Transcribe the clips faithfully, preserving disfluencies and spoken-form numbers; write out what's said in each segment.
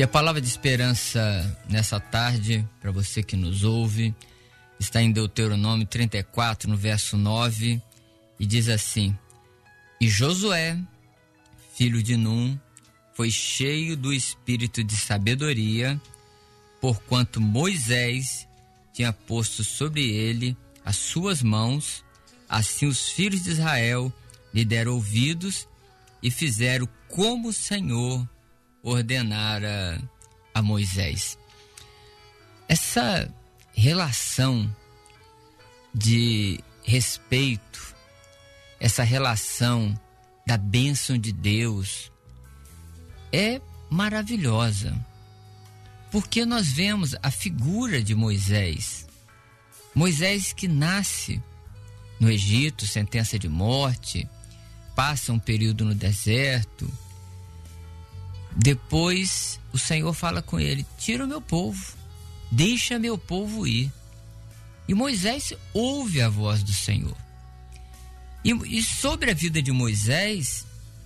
E a palavra de esperança nessa tarde, para você que nos ouve, está em Deuteronômio trinta e quatro, no verso nove, e diz assim: E Josué, filho de Num, foi cheio do espírito de sabedoria, porquanto Moisés tinha posto sobre ele as suas mãos. Assim os filhos de Israel lhe deram ouvidos e fizeram como o Senhor ordenara a Moisés. Essa relação de respeito, essa relação da bênção de Deus é maravilhosa, porque nós vemos a figura de Moisés. Moisés que nasce no Egito, sentença de morte, passa um período no deserto. Depois o Senhor fala com ele: tira o meu povo, deixa meu povo ir. E Moisés ouve a voz do Senhor. E, e sobre a vida de Moisés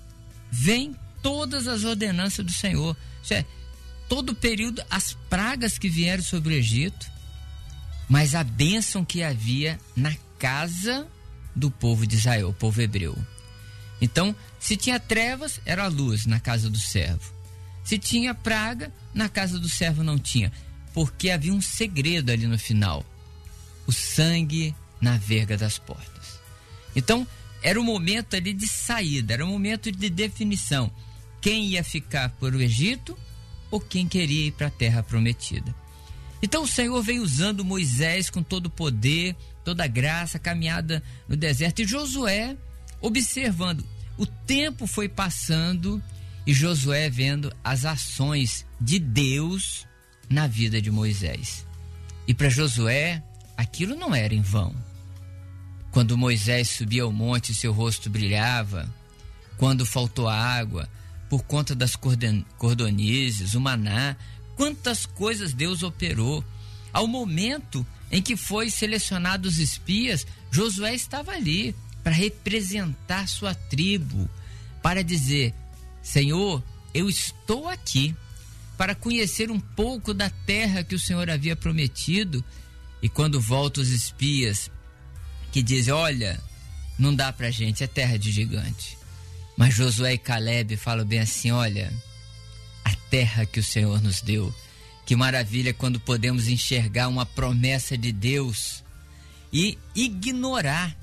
vem todas as ordenanças do Senhor. Ou seja, todo o período, as pragas que vieram sobre o Egito, mas a bênção que havia na casa do povo de Israel, o povo hebreu. Então, se tinha trevas, era luz na casa do servo. Se tinha praga, na casa do servo não tinha, porque havia um segredo ali no final: o sangue na verga das portas. Então, era o momento ali de saída, era o momento de definição: quem ia ficar por o Egito ou quem queria ir para a terra prometida. Então o Senhor veio usando Moisés com todo o poder, toda a graça, caminhada no deserto, e Josué observando. O tempo foi passando e Josué vendo as ações de Deus na vida de Moisés. E para Josué, aquilo não era em vão. Quando Moisés subia ao monte, seu rosto brilhava. Quando faltou água, por conta das cordonizes, o maná, quantas coisas Deus operou. Ao momento em que foi selecionado os espias, Josué estava ali para representar sua tribo, para dizer: Senhor, eu estou aqui para conhecer um pouco da terra que o Senhor havia prometido. E quando voltam os espias que dizem: olha, não dá pra gente, é terra de gigante. Mas Josué e Caleb falam bem assim: olha, a terra que o Senhor nos deu. Que maravilha quando podemos enxergar uma promessa de Deus e ignorar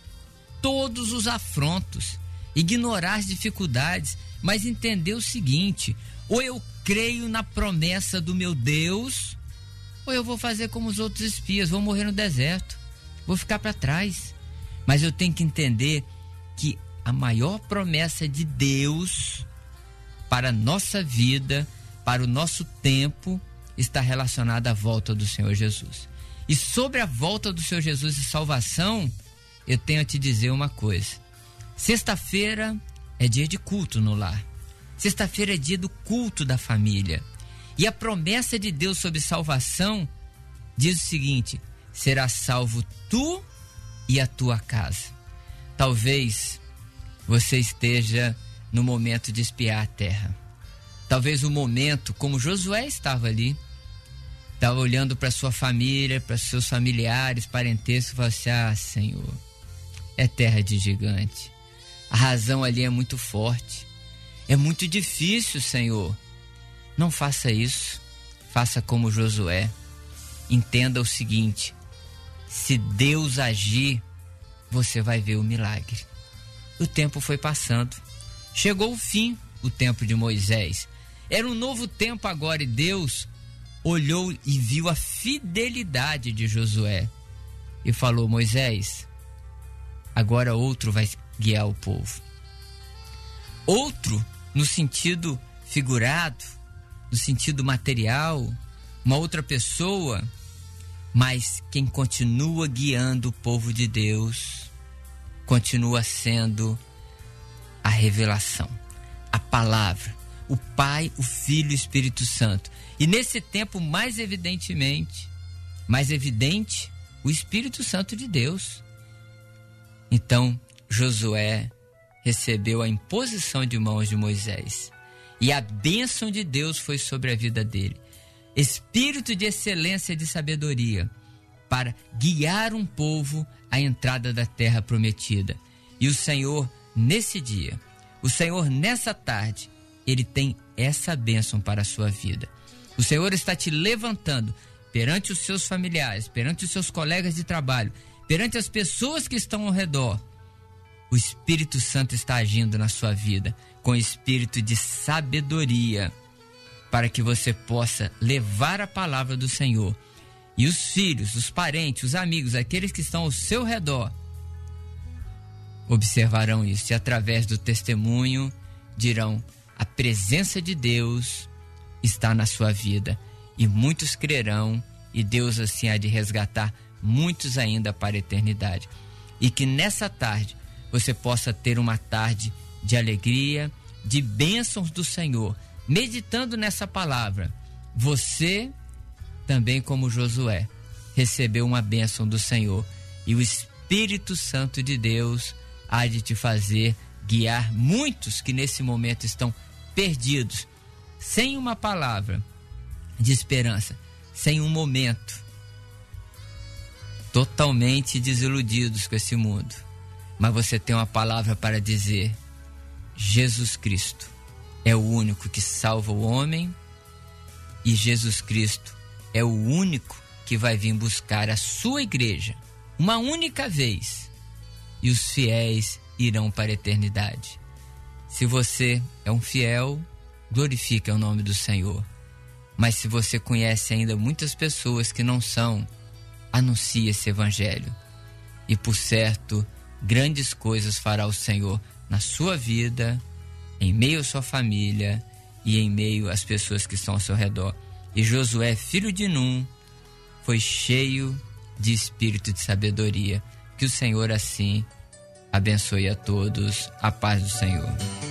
todos os afrontos, ignorar as dificuldades, mas entender o seguinte: ou eu creio na promessa do meu Deus, ou eu vou fazer como os outros espias, vou morrer no deserto, vou ficar para trás. Mas eu tenho que entender que a maior promessa de Deus para a nossa vida, para o nosso tempo, está relacionada à volta do Senhor Jesus. E sobre a volta do Senhor Jesus e salvação, eu tenho a te dizer uma coisa: sexta-feira é dia de culto no lar. Sexta-feira é dia do culto da família. E a promessa de Deus sobre salvação diz o seguinte: será salvo tu e a tua casa. Talvez você esteja no momento de espiar a terra. Talvez o momento, como Josué estava ali, estava olhando para sua família, para seus familiares, parentescos, e falou assim: ah, Senhor, é terra de gigante. A razão ali é muito forte. É muito difícil, Senhor. Não faça isso. Faça como Josué. Entenda o seguinte: se Deus agir, você vai ver o milagre. O tempo foi passando. Chegou o fim, o tempo de Moisés. Era um novo tempo agora e Deus olhou e viu a fidelidade de Josué e falou: Moisés, agora outro vai guiar o povo. Outro no sentido figurado, no sentido material, uma outra pessoa, mas quem continua guiando o povo de Deus continua sendo a revelação, a palavra, o Pai, o Filho e o Espírito Santo. E nesse tempo, mais evidentemente, mais evidente, o Espírito Santo de Deus. Então, Josué recebeu a imposição de mãos de Moisés. e a bênção de Deus foi sobre a vida dele. Espírito de excelência e de sabedoria para guiar um povo à entrada da terra prometida. E o Senhor, nesse dia, o Senhor, nessa tarde, Ele tem essa bênção para a sua vida. O Senhor está te levantando perante os seus familiares, perante os seus colegas de trabalho, perante as pessoas que estão ao redor. O Espírito Santo está agindo na sua vida com espírito de sabedoria, para que você possa levar a palavra do Senhor. E os filhos, os parentes, os amigos, aqueles que estão ao seu redor, observarão isso e através do testemunho dirão: a presença de Deus está na sua vida. E muitos crerão, e Deus assim há de resgatar muitos ainda para a eternidade. E que nessa tarde você possa ter uma tarde de alegria, de bênçãos do Senhor. Meditando nessa palavra, você também, como Josué, recebeu uma bênção do Senhor. E o Espírito Santo de Deus há de te fazer guiar muitos que nesse momento estão perdidos, sem uma palavra de esperança, sem um momento, totalmente desiludidos com esse mundo. Mas você tem uma palavra para dizer: Jesus Cristo é o único que salva o homem, e Jesus Cristo é o único que vai vir buscar a sua igreja uma única vez, e os fiéis irão para a eternidade. Se você é um fiel, glorifique o nome do Senhor. Mas se você conhece ainda muitas pessoas que não são, anuncie esse evangelho. E por certo, grandes coisas fará o Senhor na sua vida, em meio à sua família e em meio às pessoas que estão ao seu redor. E Josué, filho de Num, foi cheio de espírito de sabedoria. Que o Senhor assim abençoe a todos. A paz do Senhor.